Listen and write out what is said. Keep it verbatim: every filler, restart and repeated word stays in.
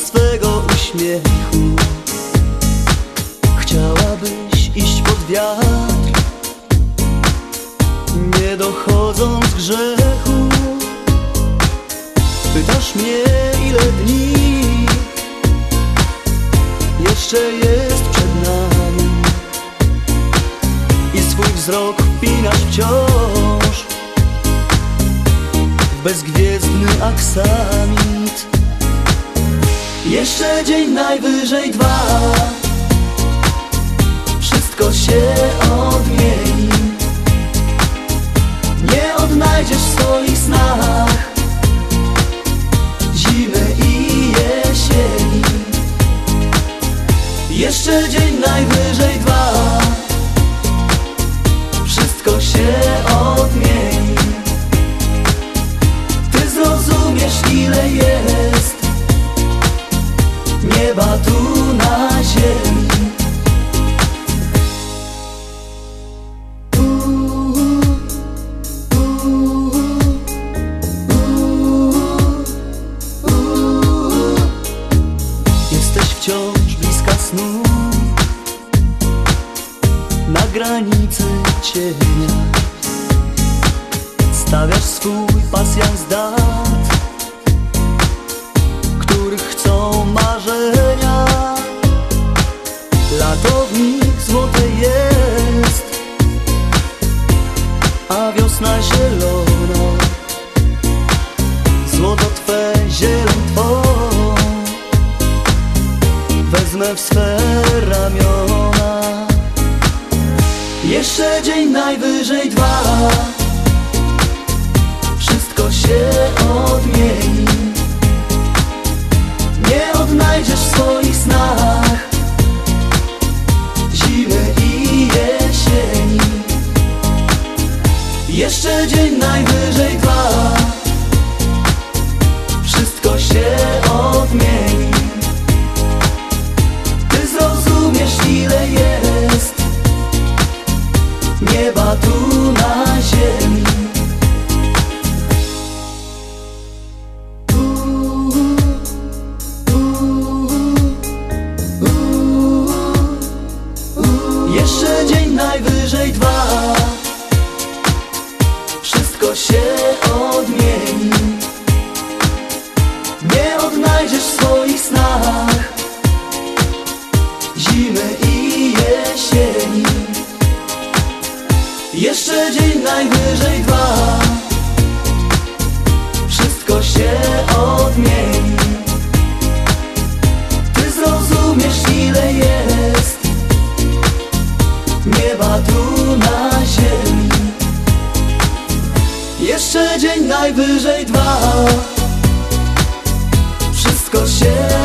swego uśmiechu. Chciałabyś iść pod wiatr, nie dochodząc grzechu. Pytasz mnie, ile dni jeszcze jest przed nami, i swój wzrok wpinasz wciąż w bezgwiezdny aksamit. Jeszcze dzień, najwyżej dwa, wszystko się odmieni. Nie odnajdziesz w swoich snach zimy i jesieni. Jeszcze dzień, najwyżej dwa, wszystko się odmieni. Ty zrozumiesz, ile jest nieba tu na ziemi. Jesteś wciąż bliska snu, na granicy cienia. Stawiasz swój pasjans dat, których chcą marzenia. Lato w nich złote jest, a wiosna zielona. Złoto Twe, zieleń Twą wezmę w swe ramiona. Jeszcze dzień, najwyżej dwa, wszystko się odmieni. Nie odnajdziesz w swoich snach zimy i jesieni. Jeszcze dzień, najwyżej dwa, wszystko się odmieni. Ty zrozumiesz, ile jest nieba tu na ziemi. Jeszcze dzień, najwyżej dwa, wszystko się odmieni. Nie odnajdziesz w swoich snach zimy i jesieni. Jeszcze dzień, najwyżej dwa, wszystko się odmieni. Ty zrozumiesz, ile jest nieba tu na ziemi. Jeszcze dzień, najwyżej dwa, wszystko się